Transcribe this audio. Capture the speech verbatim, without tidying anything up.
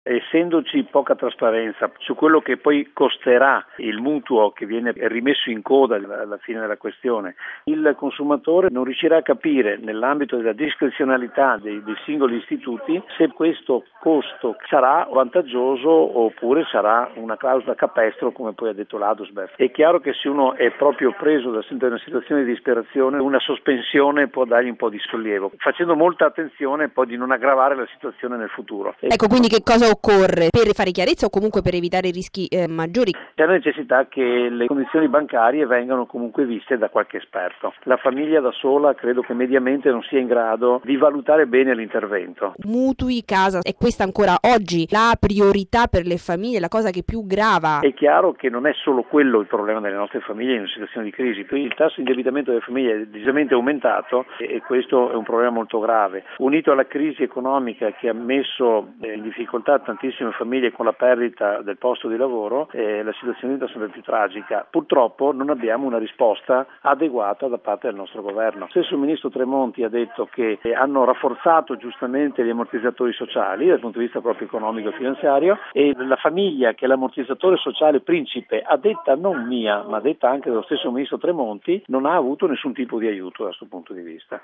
Essendoci poca trasparenza su quello che poi costerà il mutuo che viene rimesso in coda alla fine della questione, il consumatore non riuscirà a capire nell'ambito della discrezionalità dei, dei singoli istituti se questo costo sarà vantaggioso oppure sarà una clausola capestro, come poi ha detto l'Adusbef. È chiaro che se uno è proprio preso da una situazione di disperazione, una sospensione può dargli un po' di sollievo, facendo molta attenzione poi di non aggravare la situazione nel futuro. Ecco, quindi che cosa occorre per fare chiarezza o comunque per evitare rischi eh, maggiori? C'è la necessità che le condizioni bancarie vengano comunque viste da qualche esperto. La famiglia da sola credo che mediamente non sia in grado di valutare bene l'intervento. Mutui, casa, è questa ancora oggi la priorità per le famiglie, la cosa che più grava? È chiaro che non è solo quello il problema delle nostre famiglie in una situazione di crisi. Il tasso di indebitamento delle famiglie è decisamente aumentato e questo è un problema molto grave. Unito alla crisi economica che ha messo in difficoltà tantissime famiglie con la perdita del posto di lavoro, eh, la situazione diventa sempre più tragica. Purtroppo non abbiamo una risposta adeguata da parte del nostro governo. Stesso il ministro Tremonti ha detto che eh, hanno rafforzato giustamente gli ammortizzatori sociali dal punto di vista proprio economico e finanziario, e la famiglia, che è l'ammortizzatore sociale principe, a detta non mia ma a detta anche dello stesso ministro Tremonti, non ha avuto nessun tipo di aiuto da questo punto di vista.